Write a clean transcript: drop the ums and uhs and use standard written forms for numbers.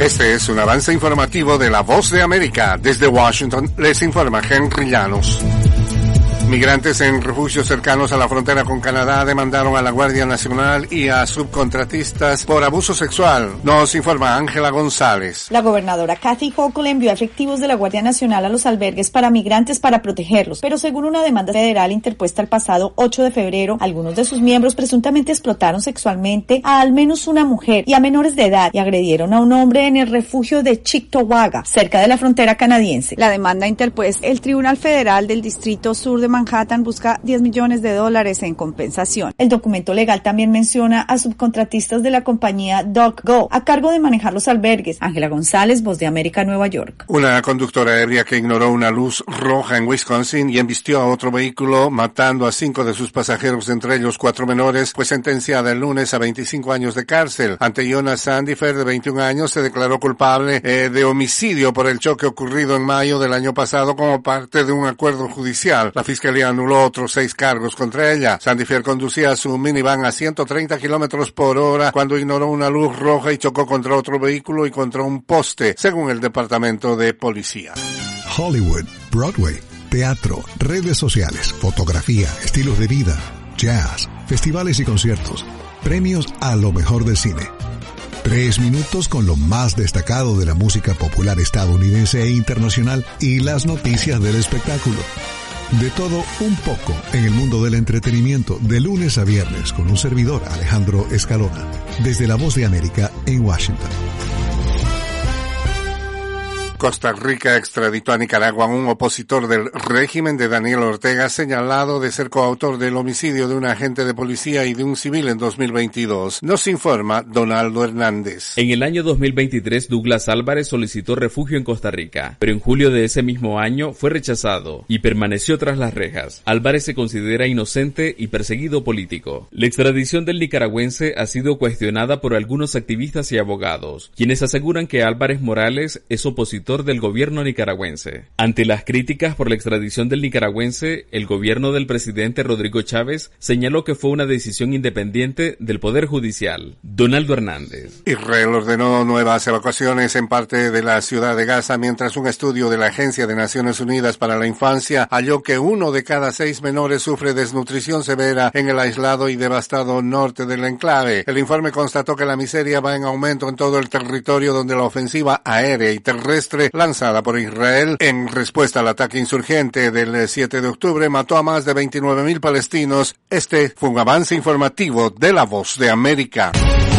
Este es un avance informativo de La Voz de América. Desde Washington les informa Henry Llanos. Migrantes en refugios cercanos a la frontera con Canadá demandaron a la Guardia Nacional y a subcontratistas por abuso sexual. Nos informa Ángela González. La gobernadora Kathy Hochul envió efectivos de la Guardia Nacional a los albergues para migrantes para protegerlos, pero según una demanda federal interpuesta el pasado 8 de febrero, algunos de sus miembros presuntamente explotaron sexualmente a al menos una mujer y a menores de edad y agredieron a un hombre en el refugio de Cheektowaga, cerca de la frontera canadiense. La demanda interpuesta, el Tribunal Federal del Distrito Sur de Manhattan busca $10 millones en compensación. El documento legal también menciona a subcontratistas de la compañía DocGo a cargo de manejar los albergues. Ángela González, Voz de América, Nueva York. Una conductora ebria que ignoró una luz roja en Wisconsin y embistió a otro vehículo, matando a 5 de sus pasajeros, entre ellos 4 menores, fue sentenciada el lunes a 25 años de cárcel. Ante Jonas Sandifer, de 21 años, se declaró culpable de homicidio por el choque ocurrido en mayo del año pasado como parte de un acuerdo judicial. La Fiscalía anuló otros 6 cargos contra ella. Sandifer conducía su minivan a 130 kilómetros por hora cuando ignoró una luz roja y chocó contra otro vehículo y contra un poste, según el Departamento de Policía. Hollywood, Broadway, teatro, redes sociales, fotografía, estilos de vida, jazz, festivales y conciertos, premios a lo mejor del cine. 3 minutos con lo más destacado de la música popular estadounidense e internacional y las noticias del espectáculo. De todo un poco en el mundo del entretenimiento, de lunes a viernes, con un servidor, Alejandro Escalona, desde La Voz de América en Washington. Costa Rica extraditó a Nicaragua a un opositor del régimen de Daniel Ortega, señalado de ser coautor del homicidio de un agente de policía y de un civil en 2022. Nos informa Donaldo Hernández. En el año 2023, Douglas Álvarez solicitó refugio en Costa Rica, pero en julio de ese mismo año fue rechazado y permaneció tras las rejas. Álvarez se considera inocente y perseguido político. La extradición del nicaragüense ha sido cuestionada por algunos activistas y abogados, quienes aseguran que Álvarez Morales es opositor del gobierno nicaragüense. Ante las críticas por la extradición del nicaragüense, el gobierno del presidente Rodrigo Chávez señaló que fue una decisión independiente del Poder Judicial. Donaldo Hernández. Israel ordenó nuevas evacuaciones en parte de la ciudad de Gaza, mientras un estudio de la Agencia de Naciones Unidas para la Infancia halló que 1 de cada 6 menores sufre desnutrición severa en el aislado y devastado norte del enclave. El informe constató que la miseria va en aumento en todo el territorio, donde la ofensiva aérea y terrestre lanzada por Israel en respuesta al ataque insurgente del 7 de octubre mató a más de 29,000 palestinos. Este fue un avance informativo de La Voz de América.